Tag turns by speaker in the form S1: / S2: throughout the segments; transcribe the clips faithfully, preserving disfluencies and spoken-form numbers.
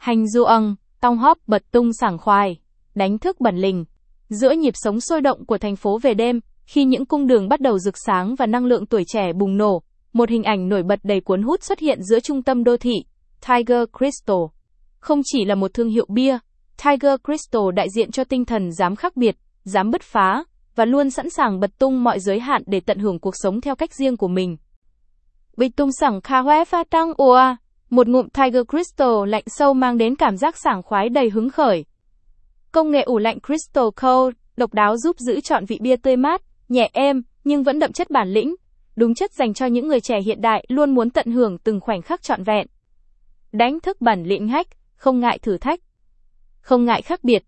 S1: Hành duong, tong hóp bật tung sảng khoái, đánh thức bẩn lình. Giữa nhịp sống sôi động của thành phố về đêm, khi những cung đường bắt đầu rực sáng và năng lượng tuổi trẻ bùng nổ, một hình ảnh nổi bật đầy cuốn hút xuất hiện giữa trung tâm đô thị, Tiger Crystal. Không chỉ là một thương hiệu bia, Tiger Crystal đại diện cho tinh thần dám khác biệt, dám bứt phá, và luôn sẵn sàng bật tung mọi giới hạn để tận hưởng cuộc sống theo cách riêng của mình. Bịch tung sảng kha hoé pha tăng ùa, một ngụm Tiger Crystal lạnh sâu mang đến cảm giác sảng khoái đầy hứng khởi. Công nghệ ủ lạnh Crystal Cold, độc đáo giúp giữ trọn vị bia tươi mát, nhẹ êm, nhưng vẫn đậm chất bản lĩnh. Đúng chất dành cho những người trẻ hiện đại luôn muốn tận hưởng từng khoảnh khắc trọn vẹn. Đánh thức bản lĩnh hack, không ngại thử thách, không ngại khác biệt.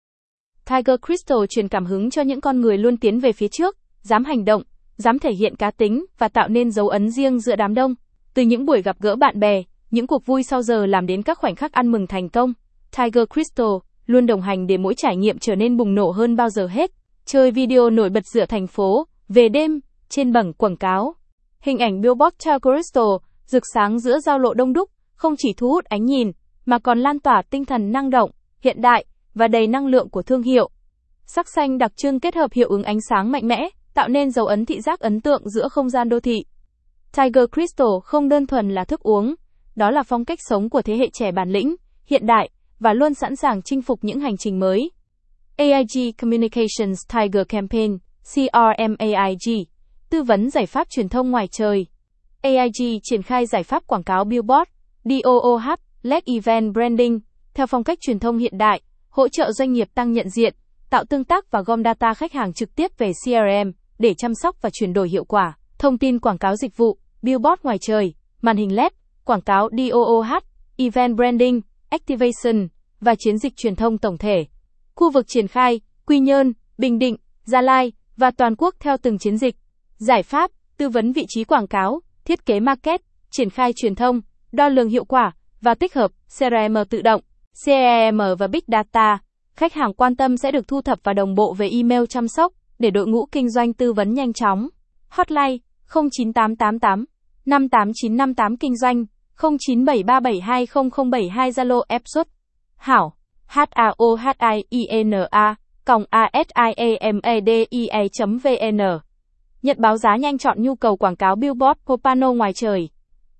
S1: Tiger Crystal truyền cảm hứng cho những con người luôn tiến về phía trước, dám hành động, dám thể hiện cá tính và tạo nên dấu ấn riêng giữa đám đông. Từ những buổi gặp gỡ bạn bè, những cuộc vui sau giờ làm đến các khoảnh khắc ăn mừng thành công, Tiger Crystal luôn đồng hành để mỗi trải nghiệm trở nên bùng nổ hơn bao giờ hết. Chơi video nổi bật giữa thành phố, về đêm, trên bảng quảng cáo. Hình ảnh billboard Tiger Crystal rực sáng giữa giao lộ đông đúc, không chỉ thu hút ánh nhìn, mà còn lan tỏa tinh thần năng động, hiện đại và đầy năng lượng của thương hiệu. Sắc xanh đặc trưng kết hợp hiệu ứng ánh sáng mạnh mẽ, tạo nên dấu ấn thị giác ấn tượng giữa không gian đô thị. Tiger Crystal không đơn thuần là thức uống, đó là phong cách sống của thế hệ trẻ bản lĩnh, hiện đại và luôn sẵn sàng chinh phục những hành trình mới. a i giê Communications Tiger Campaign, C R M A I G, tư vấn giải pháp truyền thông ngoài trời. a i giê triển khai giải pháp quảng cáo billboard, D O O H, L E D Event Branding, theo phong cách truyền thông hiện đại, hỗ trợ doanh nghiệp tăng nhận diện, tạo tương tác và gom data khách hàng trực tiếp về C R M, để chăm sóc và chuyển đổi hiệu quả. Thông tin quảng cáo dịch vụ, billboard ngoài trời, màn hình L E D, quảng cáo D O O H, Event Branding, Activation, và chiến dịch truyền thông tổng thể. Khu vực triển khai, Quy Nhơn, Bình Định, Gia Lai, và toàn quốc theo từng chiến dịch. Giải pháp, tư vấn vị trí quảng cáo, thiết kế market, triển khai truyền thông, đo lường hiệu quả, và tích hợp C R M tự động, C R M và Big Data. Khách hàng quan tâm sẽ được thu thập và đồng bộ về email chăm sóc, để đội ngũ kinh doanh tư vấn nhanh chóng. Hotline không chín tám tám tám năm tám chín năm tám kinh doanh không chín bảy ba bảy hai không không bảy hai Zalo Epsut. Hảo H A O H I I N A còng A S I A M E D I E chấm V N. Nhận báo giá nhanh chọn nhu cầu quảng cáo billboard Popano ngoài trời.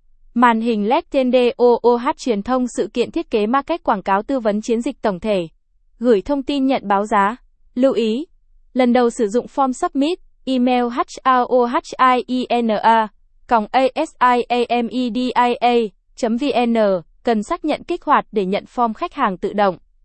S1: Màn hình L E D trên D O O H truyền thông sự kiện thiết kế market quảng cáo tư vấn chiến dịch tổng thể. Gửi thông tin nhận báo giá. Lưu ý. Lần đầu sử dụng form submit, email h a o h i i n a còng a s i a m e d i a chấm v n, cần xác nhận kích hoạt để nhận form khách hàng tự động.